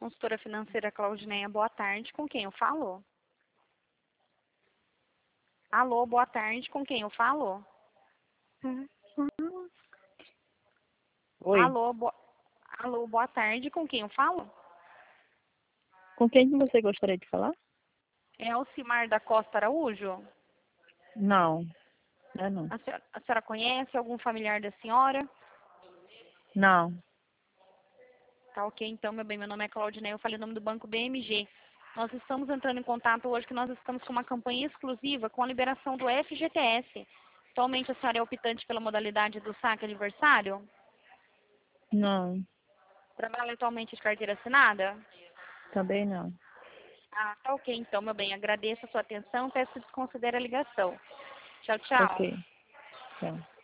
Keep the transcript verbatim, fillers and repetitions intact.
Consultora financeira Claudineia, boa tarde. Com quem eu falo? Alô, boa tarde. Com quem eu falo? Oi, Alô, bo... Alô, boa tarde. Com quem eu falo? com quem que você gostaria de falar? É Alcimar da Costa Araújo? Não, é não. A senhora, a senhora conhece algum familiar da senhora? Não, Tá ok, então, meu bem. Meu nome é Claudineia. Eu falei o nome do banco B M G. Nós estamos entrando em contato hoje que nós estamos com uma campanha exclusiva com a liberação do F G T S. Atualmente a senhora é optante pela modalidade do saque aniversário? não, Trabalha atualmente de carteira assinada? também não. Ah, tá ok, então, meu bem. Agradeço a sua atenção. Peço que desconsidere a ligação. Tchau, Ok, tchau. tchau.